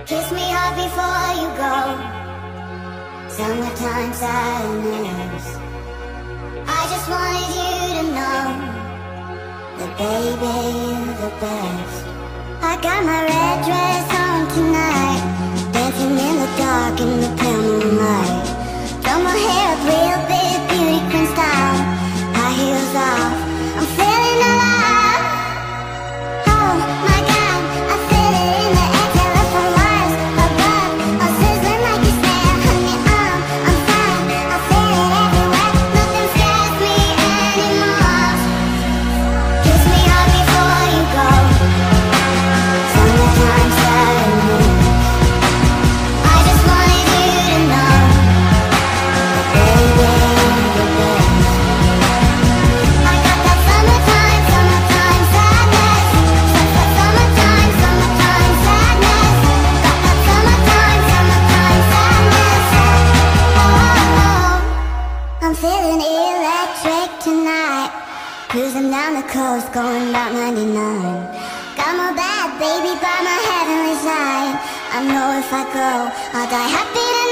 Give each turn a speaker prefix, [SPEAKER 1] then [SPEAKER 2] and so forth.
[SPEAKER 1] Kiss me hard before you go. Summertime sadness. I just wanted you to know that baby, you're the best. I got my red dress on tonight, dancing in the dark in the pale moonlight. Throw my hair up real big, beauty queen style. High heels off, I'm feeling alive. Oh my God, I feel it in the air. Telephone wires above, all sizzling like a snare. Honey, I'm fine, I feel it everywhere. Nothing scares me anymore. Kiss me hard before you go. Summertime sadness. I just wanted you to know that baby, you're the best. I got that summertime sadness. Summertime sadness. Got that summertime sadness. Oh, I'm feeling electric tonight. Cruising down the coast, going about 99. Got my bad baby by my heavenly side. I know if I go, I'll die happy tonight.